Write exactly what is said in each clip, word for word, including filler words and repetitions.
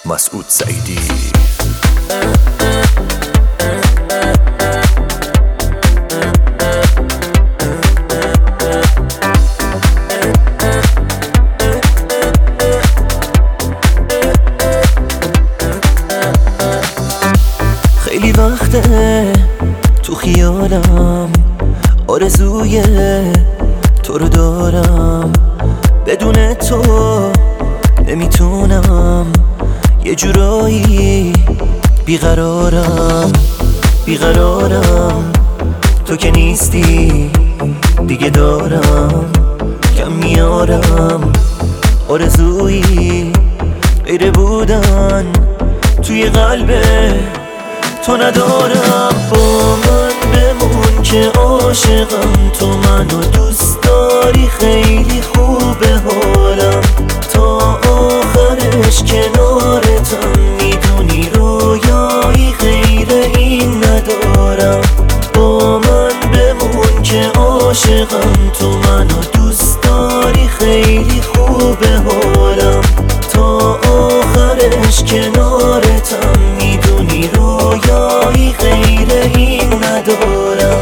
مسعود سعیدی. خیلی وقته تو خیالم آرزوی تو رو دارم، بدون تو نمیتونم، یه جورایی بیقرارم بیقرارم تو که نیستی دیگه دارم کم میارم، آرزویی غیر بودن توی قلب تو ندارم. با من بمون که عاشقم، تو منو دوست داری، خیلی خوبه حالم تا آخرش کنارتم، میدونی رویایی غیر این ندارم. با من بمون که عاشقم، تو منو دوست داری، خیلی خوبه حالم تا آخرش کنارتم، میدونی رویایی غیر این ندارم.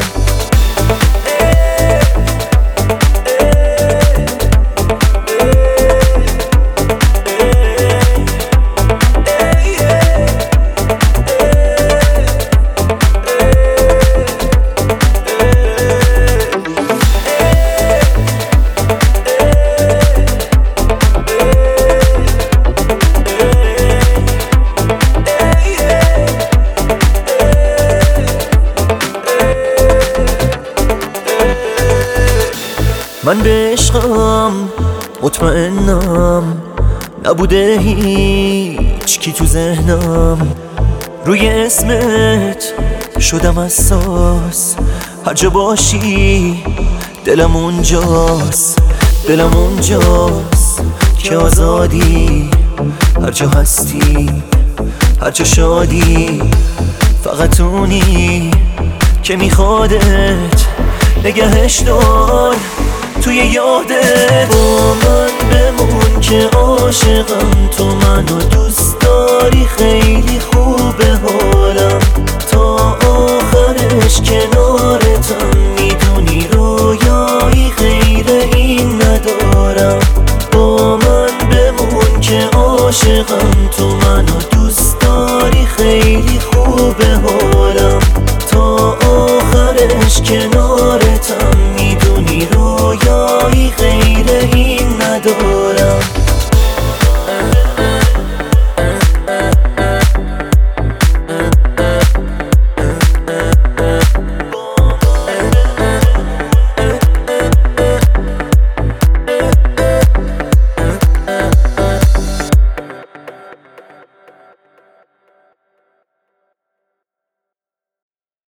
من به عشقم مطمئنم، نبوده هیچ کی تو ذهنم، روی اسمت شدم حساس، هر جا باشی دلم اونجاست، دلم اونجاست که آزادی، هر جا هستی هر جا شادی، فقط اونی که میخوادت نگهش دار توی یادت. با من